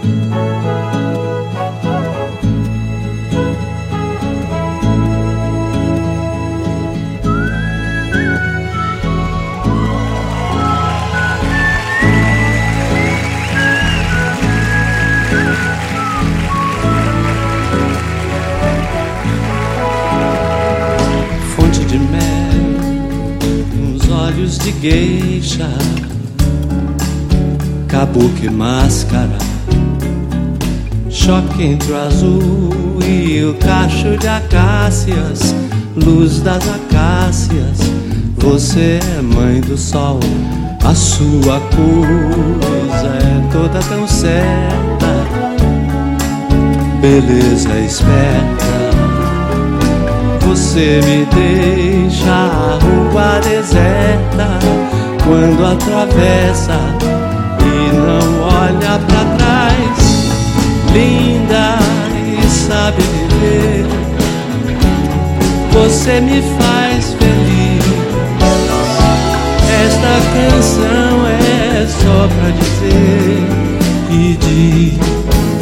De mel, uns olhos de geisha, kabuki máscara, choque entre o azul e o cacho de acácias, luz das acácias. Você é mãe do sol, a sua coisa é toda tão certa, beleza esperta. Você me deixa a rua deserta quando atravessa e não olha pra trás. Linda e sabe viver, você me faz feliz. Esta canção é só pra dizer e diz: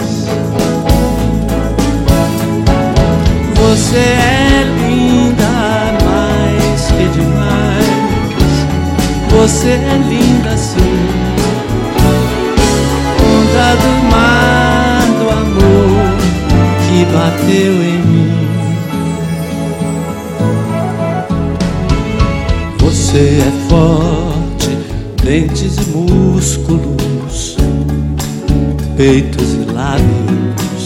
você é linda mais que demais. Você é linda sim, onda do mar do amor que bateu em mim. Você é forte, dentes e músculos, peitos e lábios.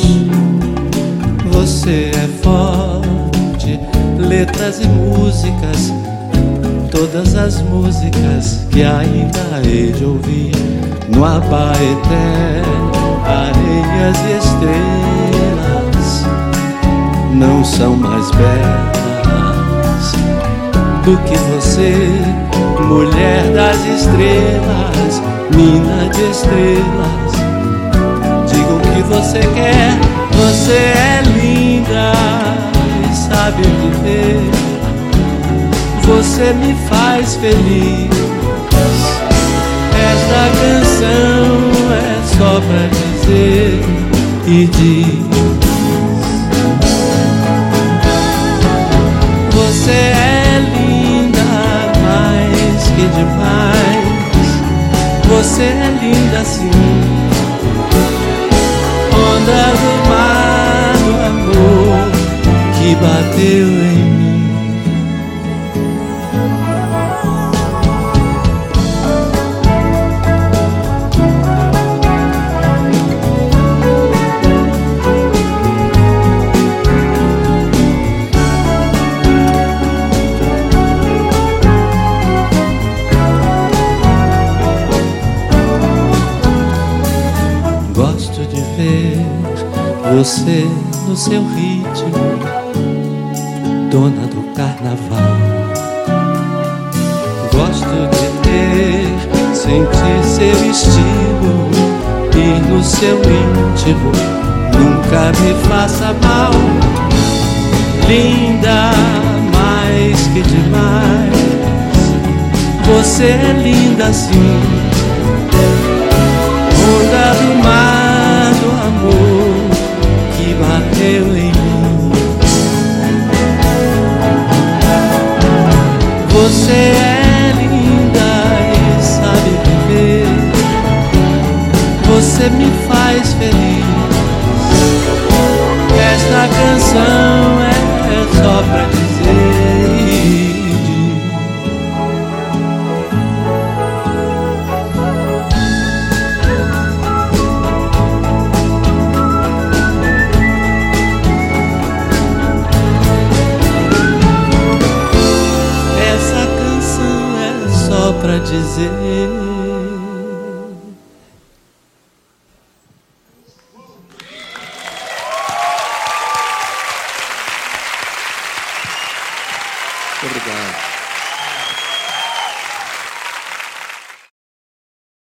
Você é forte, letras e músicas, todas as músicas que ainda hei de ouvir no Abaeté. Areias e estrelas não são mais belas do que você, mulher das estrelas, mina de estrelas. Diga o que você quer. Você é linda e sabe viver, você me faz feliz. Esta canção é só pra dizer e diz: você é linda mais que demais. Você é linda sim, onda do mar do amor que bateu em mim. Gosto de ver você no seu ritmo, dona do carnaval. Gosto de ter, sentir seu estilo, e no seu íntimo nunca me faça mal. Linda mais que demais, você é linda sim, onda do mar do amor que bateu em mim. Você é linda e sabe viver, você me faz feliz. Esta canção é só pra dizer e diz: essa canção é só pra dizer